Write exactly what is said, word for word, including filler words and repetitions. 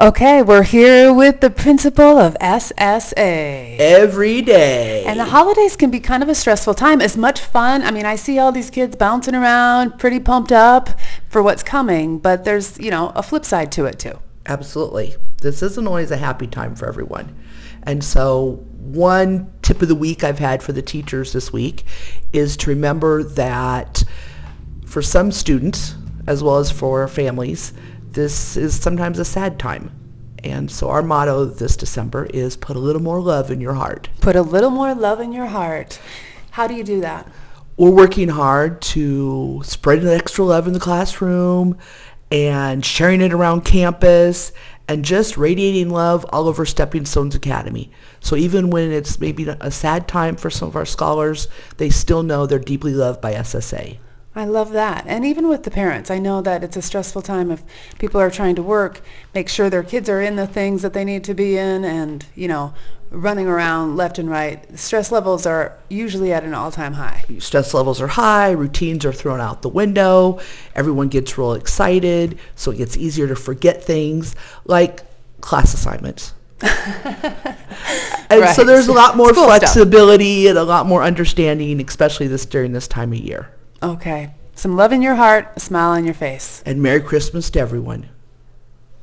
Okay, we're here with the principal of S S A. Every day. And the holidays can be kind of a stressful time. As much fun. I mean, I see all these kids bouncing around, pretty pumped up for what's coming, but there's, you know, a flip side to it too. Absolutely. This isn't always a happy time for everyone. And so one tip of the week I've had for the teachers this week is to remember that for some students, as well as for families, this is sometimes a sad time. And so our motto this December is put a little more love in your heart. Put a little more love in your heart. How do you do that? We're working hard to spread an extra love in the classroom and sharing it around campus and just radiating love all over Stepping Stones Academy. So even when it's maybe a sad time for some of our scholars, they still know they're deeply loved by S S A. I love that. And even with the parents, I know that it's a stressful time if people are trying to work, make sure their kids are in the things that they need to be in and, you know, running around left and right. Stress levels are usually at an all-time high. Stress levels are high, routines are thrown out the window, everyone gets real excited, so it gets easier to forget things like class assignments. And Right. so there's a lot more School flexibility stuff. And a lot more understanding, especially this during this time of year. Okay. Some love in your heart, a smile on your face. And Merry Christmas to everyone.